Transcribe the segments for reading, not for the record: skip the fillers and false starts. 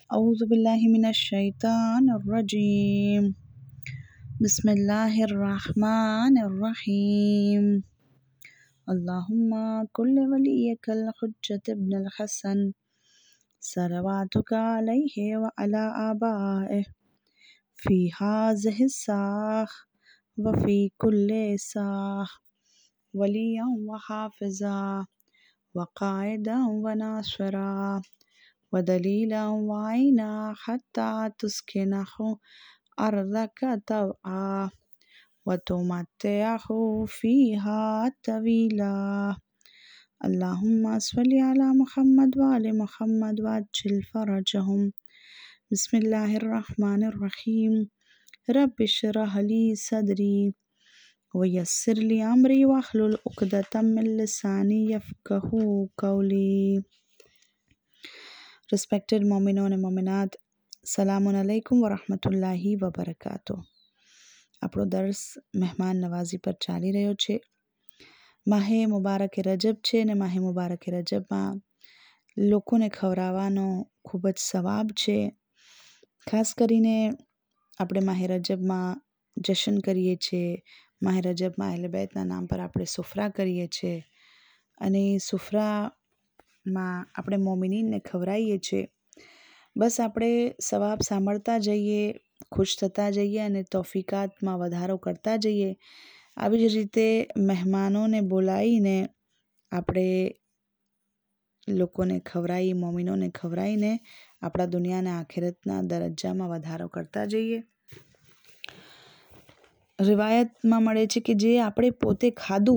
أعوذ بالله من الشيطان الرجيم بسم الله الرحمن الرحيم اللهم كل وليك الحجة ابن الحسن صلواتك عليه وعلى آبائه في هذه الساعة وفي كل ساعة وليا وحافظا وقائدا وناصرا ودليلا وعينا حتى تسكنه أرضك طوعا وتمتعه فيها طويلا اللهم صل على محمد وآل محمد وعجل فرجهم بسم الله الرحمن الرحيم رب اشرح لي صدري ويسر لي أمري واحلل عقدة من لساني يفقه قولي. Respected મોમિનો અને મોમિનાત, સલામુન અલૈકુમ વરહમતુલ્લાહી વબરકાતુહ. આપણો દર્સ મહેમાન નવાઝી પર ચાલી રહ્યો છે. માહે મુબારકે રજબ છે અને માહે મુબારકે રજબમાં લોકોને ખવડાવવાનો ખૂબ જ સવાબ છે. ખાસ કરીને આપણે માહે રજબમાં જશન કરીએ છીએ. માહે રજબમાં અહેલે બેતના નામ પર આપણે સુફરા કરીએ છીએ અને સુફરામાં આપણે મોમિનીનને ખવડાવીએ છીએ. બસ આપણે સવાબ સાંભળતા જઈએ, ખુશ થતા જઈએ અને તોફીકાતમાં વધારો કરતા જઈએ. આવી જ રીતે મહેમાનોને બોલાવીને આપણે લોકોને ખવડાવી, મોમિનોને ખવડાવીને આપણા દુનિયા અને આખિરતના દરજ્જામાં વધારો કરતા જઈએ. રિવાયતમાં મળે છે કે જે આપણે પોતે ખાધું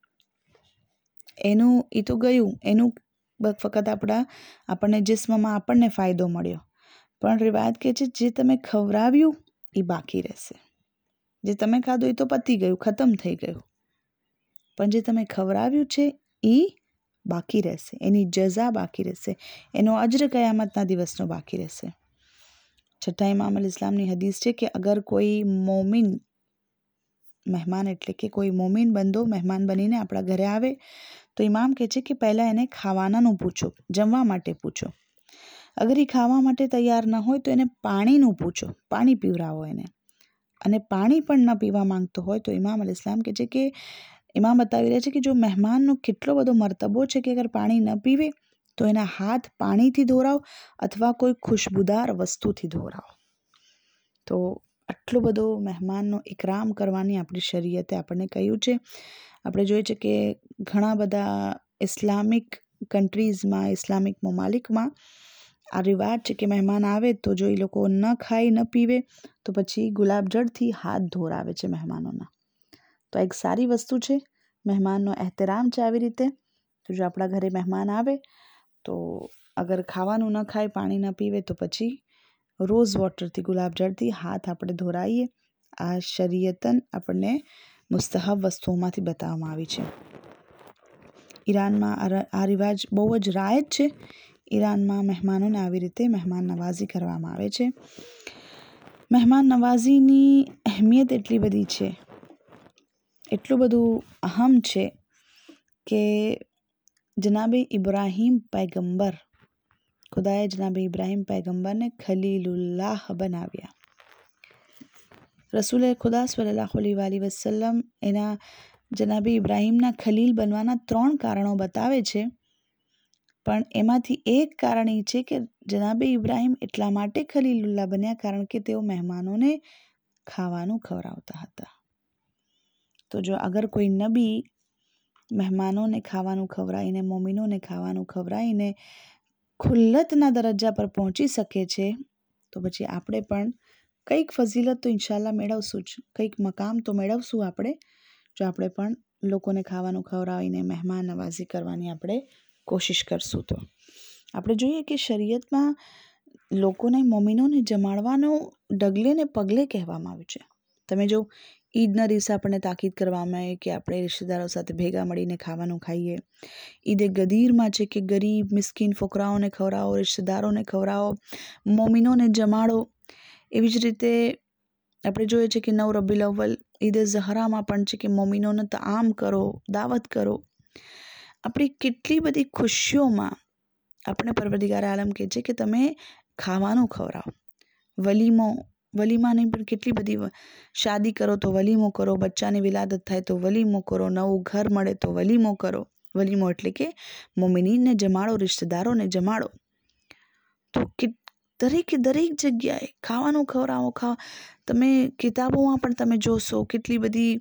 એનું એ તો ગયું, એનું ફક્ત આપણને જિસ્મમાં આપણને ફાયદો મળ્યો. પણ રિવાયત કહે છે જે તમે ખવડાવ્યું એ બાકી રહેશે. જે તમે ખાધું એ તો પતી ગયું, ખતમ થઈ ગયું. પણ જે તમે ખવડાવ્યું છે એ બાકી રહેશે, એની જઝા બાકી રહેશે, એનો અજ્ર કયામતના દિવસનો બાકી રહેશે. છઠ્ઠા ઇમામ અલ ઇસ્લામની હદીસ છે કે અગર કોઈ મોમિન મહેમાન એટલે કે કોઈ મોમિન બંદો મહેમાન બનીને આપણા ઘરે આવે તો ઇમામ કહે છે કે પહેલાં એને ખાવાનાનું પૂછો, જમવા માટે પૂછો. અગર એ ખાવા માટે તૈયાર ન હોય તો એને પાણીનું પૂછો, પાણી પીવડાવો એને. અને પાણી પણ ન પીવા માંગતો હોય તો ઇમામ અલ ઇસ્લામ કહે છે કે ઇમામ બતાવી રહ્યા છે કે જો મહેમાનનો કેટલો બધો મર્તબો છે કે અગર પાણી ન પીવે તો એના હાથ પાણીથી ધોરાવો અથવા કોઈ ખુશ્બુદાર વસ્તુથી ધોરાવો. તો આટલો બધો મહેમાનનો ઇકરામ કરવાની આપણી શરીયતે આપણને કહ્યું છે. આપણે જોઈએ છે કે ઘણા બધા ઇસ્લામિક કન્ટ્રીઝમાં, ઇસ્લામિક મમાલિકમાં આ રિવાજ છે કે મહેમાન આવે તો જો એ લોકો ન ખાય ન પીવે તો પછી ગુલાબજળથી હાથ ધોરાવે છે મહેમાનોના. તો એક સારી વસ્તુ છે, મહેમાનનો એહતરામ છે. આવી રીતે તો જો આપણા ઘરે મહેમાન આવે તો અગર ખાવાનું ન ખાય, પાણી ન પીવે તો પછી રોઝ વોટરથી, ગુલાબજળથી હાથ આપણે ધોરાઈએ. આ શરીયતન આપણને મુસ્તહબ વસ્તુઓમાંથી બતાવવામાં આવી છે. ઈરાનમાં આ રિવાજ બહુ જ રાયત છે. ઈરાનમાં મહેમાનોને આવી રીતે મહેમાન નવાઝી કરવામાં આવે છે. મહેમાન નવાઝીની અહેમિયત એટલી બધી છે, એટલું બધું અહમ છે કે જનાબે ઇબ્રાહીમ પૈગંબર, ખુદાએ જનાબે ઇબ્રાહીમ પૈગંબરને ખલીલુલ્લાહ બનાવ્યા. રસૂલે ખુદા સલ્લલ્લાહુ અલૈહિ વસલ્લમ એના જનાબે ઇબ્રાહીમના ખલીલ બનવાના 3 કારણો બતાવે છે. પણ એમાંથી એક કારણ એ છે કે જનાબે ઇબ્રાહીમ એટલા માટે ખલીલુલ્લાહ બન્યા કારણ કે તેઓ મહેમાનોને ખાવાનું ખવડાવતા હતા. તો જો અગર કોઈ નબી મહેમાનોને ખાવાનું ખવડાવીને, મોમિનોને ખાવાનું ખવડાવીને ખુલ્લતના દરજ્જા પર પહોંચી શકે છે તો પછી આપણે પણ કંઈક ફઝીલત તો ઇન્શાલ્લાહ મેળવશું જ, કંઈક મકામ તો મેળવશું આપણે જો આપણે પણ લોકોને ખાવાનું ખવડાવીને મહેમાન નવાઝી કરવાની આપણે કોશિશ કરશું. તો આપણે જોઈએ કે શરીયતમાં લોકોને, મોમિનોને જમાડવાનું ડગલે ને પગલે કહેવામાં આવ્યું છે. તમે જો ઈદના દિવસે આપણને તાકીદ કરવામાં આવે કે આપણે રિશ્તેદારો સાથે ભેગા મળીને ખાવાનું ખાઈએ. ઈદે ગદીરમાં છે કે ગરીબ મિસ્કીન ફોકરાઓને ખવડાવો, રિશ્તેદારોને ખવડાવો, મોમિનોને જમાડો. એવી જ રીતે આપણે જોઈએ છે કે 9 રબીઉલ અવ્વલ ઈદે ઝહરામાં પણ છે કે મોમિનોને તામ કરો, દાવત કરો. આપણી કેટલી બધી ખુશીઓમાં આપણે પરવરદિગાર આલમ કહે છે કે તમે ખાવાનું ખવડાવો. વલીમાની પણ કેટલી બધી, શાદી કરો તો વલીમો કરો, બચ્ચાની વિલાદત થાય તો વલીમો કરો, નવું ઘર મળે તો વલીમો કરો. વલીમો એટલે કે મોમિનીનને જમાડો, રિશ્તેદારોને જમાડો. તો દરેક જગ્યાએ ખાવાનું ખવડાવો. તમે કિતાબોમાં પણ તમે જોશો કેટલી બધી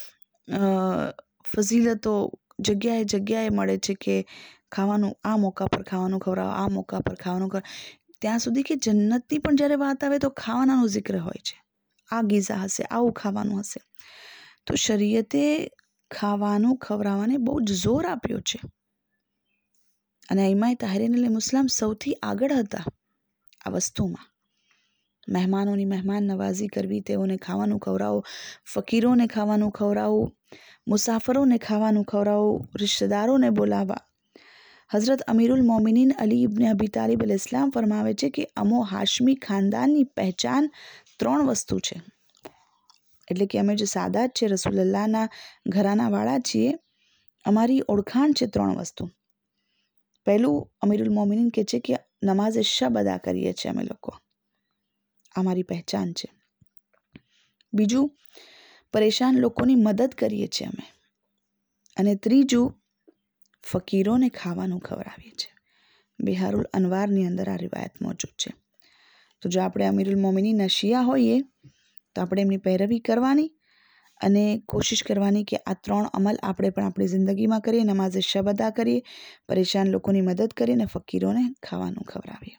ફઝીલતો જગ્યાએ મળે છે કે ખાવાનું આ મોકા પર ખાવાનું ખવડાવો, આ મોકા પર ખાવાનું ખવડાવો. ત્યાં સુધી કે જન્નતની પણ જ્યારે વાત આવે તો ખાવાનાનો જિક્ર હોય છે. આ ગીઝા હશે, આવું ખાવાનું હશે. તો શરીયતે ખાવાનું ખવડાવવાને બહુ જ જોર આપ્યો છે. અને ઇમામ તાહિરીન મુસ્લિમ સૌથી આગળ હતા આ વસ્તુમાં. મહેમાનોની મહેમાન નવાઝી કરવી, તેઓને ખાવાનું ખવડાવો, ફકીરોને ખાવાનું ખવડાવવું, મુસાફરોને ખાવાનું ખવડાવવું, રિશ્તેદારોને બોલાવવા. હઝરત અમીરુલ મોમિનીન અલી ઇબ્ન અબી તાલિબ અલ-ઇસ્લામ ફરમાવે છે કે અમો હાશમી ખાનદાનની પહેચાન 3 વસ્તુ છે. એટલે કે અમે જે સાદાત છે, રસૂલુલ્લાહના ઘરાનાવાળા છીએ, અમારી ઓળખાણ છે 3 વસ્તુ. પહેલું, અમીરુલ મોમિનીન કહે છે કે નમાઝે શબ અદા કરીએ છીએ અમે લોકો, અમારી પહેચાન છે. બીજું, પરેશાન લોકોની મદદ કરીએ છીએ અમે. અને ત્રીજું, ફકીરોને ખાવાનું ખવડાવીએ છીએ. બિહારુલ અનવારની અંદર આ રિવાયત મોજૂદ છે. તો જો આપણે અમીરુલ મોમિનીનના શિયા હોઈએ તો આપણે એમની પૈરવી કરવાની અને કોશિશ કરવાની કે આ 3 અમલ આપણે પણ આપણી જિંદગીમાં કરીએ. નમાઝે શબ અદા કરીએ, પરેશાન લોકોની મદદ કરીએ અને ફકીરોને ખાવાનું ખવડાવીએ.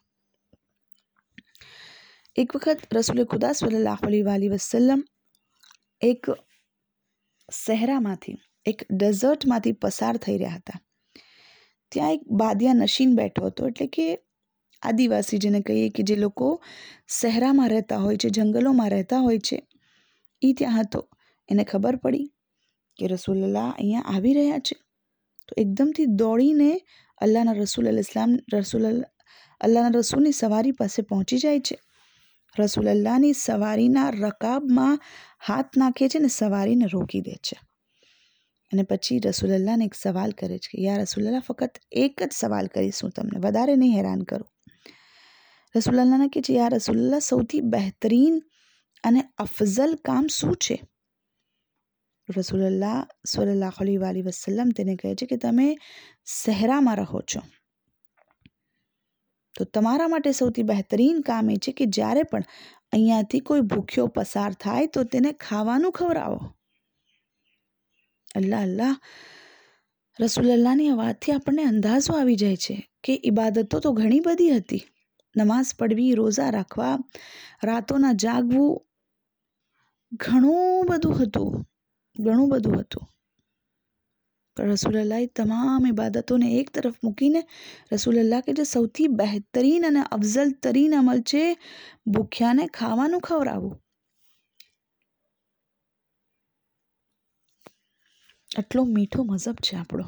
એક વખત રસૂલ ખુદા સલ્લલ્લાહુ અલૈહિ વસલ્લમ એક સહેરામાંથી, એક ડેઝર્ટમાંથી પસાર થઈ રહ્યા હતા. ત્યાં એક બાદિયા નશીન બેઠો હતો, એટલે કે આદિવાસી જેને કહીએ કે જે લોકો સહેરામાં રહેતા હોય છે, જંગલોમાં રહેતા હોય છે, એ ત્યાં હતો. એને ખબર પડી કે રસૂલુલ્લાહ અહીંયા આવી રહ્યા છે. તો એકદમથી દોડીને અલ્લાહના રસૂલની સવારી પાસે પહોંચી જાય છે. રસૂલુલ્લાહની સવારીના રકાબમાં હાથ નાખે છે ને સવારીને રોકી દે છે. અને પછી રસૂલુલ્લાહને એક સવાલ કરે છે કે યા રસૂલુલ્લાહ, ફક્ત એક જ સવાલ કરીશું તમને, વધારે નહીં હેરાન કરું. રસૂલુલ્લાહને કહે છે, યા રસૂલુલ્લાહ, સૌથી બહેતરીન અને અફઝલ કામ શું છે? રસૂલુલ્લાહ સલ્લલ્લાહુ અલૈહિ વસલ્લમ તેને કહે છે કે તમે સહેરામાં રહો છો, તો તમારા માટે સૌથી બહેતરીન કામ એ છે કે જ્યારે પણ અહીંયાથી કોઈ ભૂખ્યો પસાર થાય તો તેને ખાવાનું ખવડાવો. અલ્લાહ, રસૂલુલ્લાહની આ વાતથી આપણને અંદાજો આવી જાય છે કે ઇબાદતો તો ઘણી બધી હતી. નમાઝ પઢવી, રોઝા રાખવા, રાતોના જાગવું, ઘણું બધું હતું. પણ રસૂલુલ્લાહે તમામ ઇબાદતોને એક તરફ મૂકીને રસૂલુલ્લાહ કે જે સૌથી બહેતરીન અને અફઝલ તરીન અમલ છે, ભૂખ્યાને ખાવાનું ખવડાવવું. આટલો મીઠો મઝહબ છે આપણો.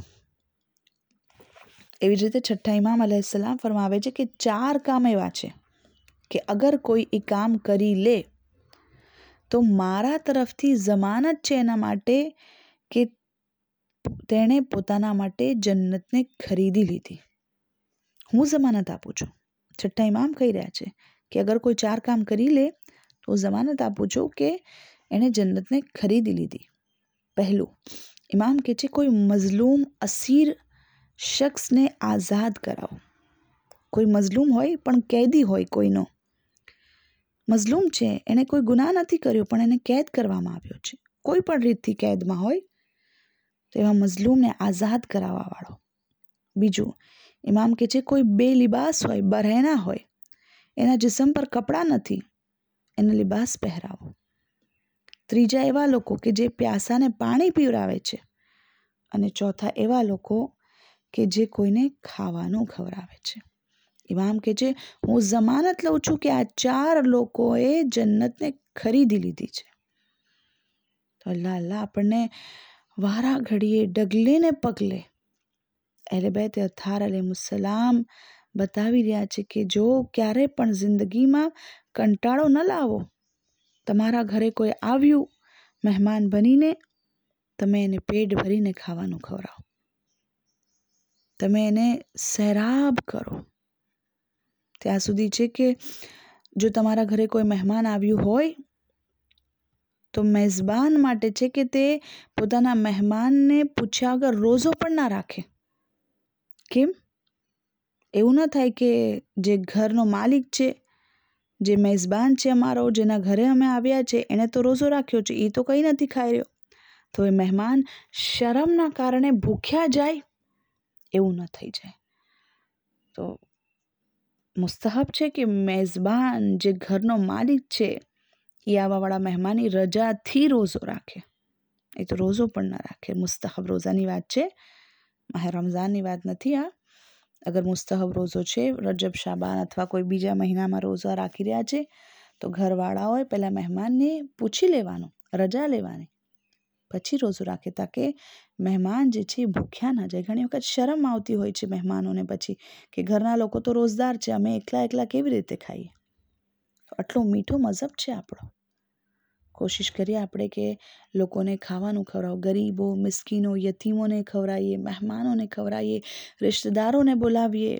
એવી જ રીતે છઠ્ઠા ઇમામ અલૈહિસ્સલામ ફરમાવે છે કે 4 કામ એવા છે કે અગર કોઈ એ કામ કરી લે તો મારા તરફથી ઝમાનત છે એના માટે કે તેણે પોતાના માટે જન્નતને ખરીદી લીધી. હું ઝમાનત આપું છું. છઠ્ઠા ઇમામ કહી રહ્યા છે કે અગર કોઈ 4 કામ કરી લે તો ઝમાનત આપું છું કે એણે જન્નતને ખરીદી લીધી. પહેલું, ઇમામ કહે છે કોઈ મઝલૂમ અસીર શખ્સને આઝાદ કરાવો. કોઈ મઝલૂમ હોય પણ કેદી હોય, કોઈનો મઝલૂમ છે, એણે કોઈ ગુનાહ નથી કર્યો પણ એને કેદ કરવામાં આવ્યો છે, કોઈ પણ રીતથી કેદમાં હોય, તો એવા મઝલૂમને આઝાદ કરાવવાવાળો. બીજું, ઇમામ કહે છે કોઈ બેલિબાસ હોય, બરહેના હોય, એના જિસ્મ પર કપડાં નથી, એને લિબાસ પહેરાવો. ત્રીજા, એવા લોકો કે જે પ્યાસાને પાણી પીવડાવે છે. અને ચોથા, એવા લોકો કે જે કોઈને ખાવાનું ખવડાવે છે. ઇમામ કહે છે હું ઝમાનત લઉં છું કે આ 4 લોકોએ જન્નતને ખરીદી લીધી છે. તો અલ્લાહ આપણને વારા ઘડીએ, ડગલે ને પગલે અહેલે બેત અત્હાર અલૈહિસ્સલામ બતાવી રહ્યા છે કે જો ક્યારે પણ જિંદગીમાં કંટાળો ન લાવો, તમારા ઘરે કોઈ આવ્યું મહેમાન બનીને, તમે એને પેટ ભરીને ખાવાનું ખવડાવો, તમે એને સૈરાબ કરો. ત્યાં સુધી છે કે જો તમારા ઘરે કોઈ મહેમાન આવ્યું હોય તો મેઝબાન માટે છે કે તે પોતાના મહેમાનને પૂછ્યા વગર રોઝો પણ ના રાખે. કેમ? એવું ન થાય કે જે ઘરનો માલિક છે, જે મેઝબાન છે અમારો, જેના ઘરે અમે આવ્યા છે, એણે તો રોઝો રાખ્યો છે, એ તો કંઈ નથી ખાઈ રહ્યો, તો એ મહેમાન શરમના કારણે ભૂખ્યા જાય, એવું ન થઈ જાય. તો મુસ્તહબ છે કે મેઝબાન જે ઘરનો માલિક છે એ આવાવાળા મહેમાનની રજાથી રોઝો રાખે. એ તો રોઝો પણ ન રાખે. મુસ્તહબ રોઝાની વાત છે, માહે રમઝાનની વાત નથી. આ અગર મુસ્તહબ રોઝો છે, રજબ, શાબાન અથવા કોઈ બીજા મહિનામાં રોઝા રાખી રહ્યા છે, તો ઘરવાળાઓએ પહેલાં મહેમાનને પૂછી લેવાનું, રજા લેવાની, પછી રોઝો રાખે, તાકે મહેમાન જે છે એ ભૂખ્યા ના જાય. ઘણી વખત શરમ આવતી હોય છે મહેમાનોને પછી કે ઘરના લોકો તો રોઝદાર છે, અમે એકલા કેવી રીતે ખાઈએ. આટલો મીઠો મઝહબ છે આપણો. કોશિશ કરીએ આપણે કે લોકોને ખાવાનું ખવડાવો, ગરીબો, મિસ્કીનો, યતીમોને ખવડાવીએ, મહેમાનોને ખવડાવીએ, રિશ્તેદારોને બોલાવીએ,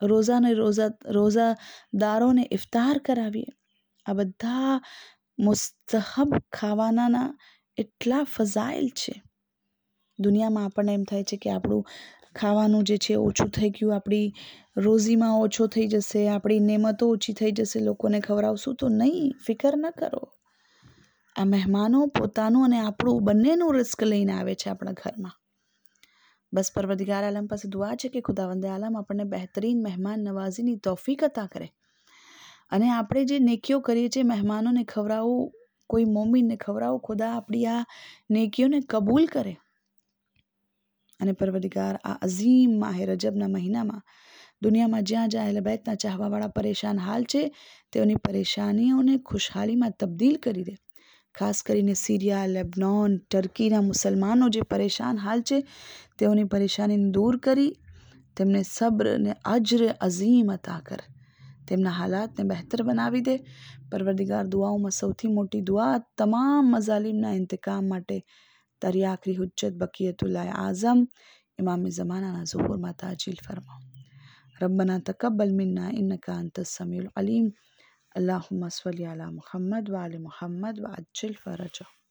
રોઝાદારોને ઇફતાર કરાવીએ. આ બધા મુસ્તહબ ખાવાના એટલા ફઝાઇલ છે. દુનિયામાં આપણને એમ થાય છે કે આપણું ખાવાનું જે છે ઓછું થઈ ગયું, આપણી રોઝીમાં ઓછો થઈ જશે, આપણી નેમતો ઓછી થઈ જશે, લોકોને ખવડાવશું તો નહીં. ફિકર ન કરો. આ મહેમાનો પોતાનું અને આપણું બંનેનું રિસ્ક લઈને આવે છે આપણા ઘરમાં. બસ પરવરદિગાર આલમ પાસે દુઆ છે કે ખુદાવંદે આલમ આપણને બહેતરીન મહેમાન નવાઝીની તૌફીક અતા કરે, અને આપણે જે નેકીઓ કરીએ છીએ, મહેમાનોને ખવડાવવું, કોઈ મોમિનને ખવડાવવું, ખુદા આપણી આ નેકીઓને કબૂલ કરે. અને પરવરદિગાર આ અઝીમ માહે રજબના મહિનામાં દુનિયામાં જ્યાં જ્યાં અહલે બેતના ચાહવાવાળા પરેશાન હાલ છે, તેઓની પરેશાનીઓને ખુશહાલીમાં તબદીલ કરી દે. ખાસ કરીને સિરિયા, લેબનોન, ટર્કીના મુસલમાનો જે પરેશાન હાલ છે, તેઓની પરેશાનીને દૂર કરી તેમને સબ્ર ને અજ્ર અઝીમ અતા કર, તેમના હાલાતને બહેતર બનાવી દે. પરવરદિગાર દુઆઓમાં સૌથી મોટી દુઆ તમામ મઝાલિમના ઇન્તકામ માટે તારી આખરી હુજ્જત બકિયતુલ્લાહ આઝમ ઇમામ ઝમાનાના ઝુહુરમાં તાજીલ ફરમાઓ. રબ્બના તકબ્બલ મિન્ના ઇન્નકા અંતસ સમીઉલ અલીમ. અલ્લાहुम्मा स्वल्ली अला मुहम्मद व आले मुहम्मद व अज्जिल फरजह.